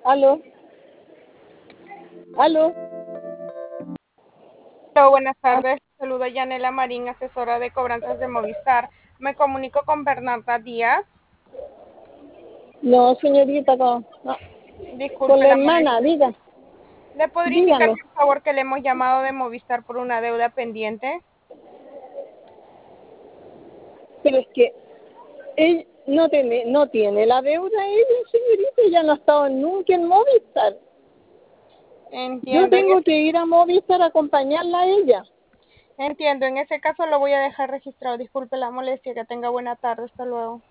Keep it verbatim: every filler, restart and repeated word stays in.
Aló, aló. Hola, buenas Ah, tardes. Saluda Yanela Marín, asesora de cobranzas de Movistar. Me comunico con Bernarda Díaz. no, señorita, no, no. Con Disculpe la la hermana, molestia. diga, ¿Le podría indicar, dígame. por favor, que le hemos llamado de Movistar por una deuda pendiente? Pero es que él no tiene, no tiene la deuda ella, señorita, ella no ha estado nunca en Movistar. Yo Entiendo. En tengo ese, que ir a Movistar a acompañarla a ella. entiendo. En ese caso lo voy a dejar registrado. Disculpe la molestia. Que tenga buena tarde. Hasta luego.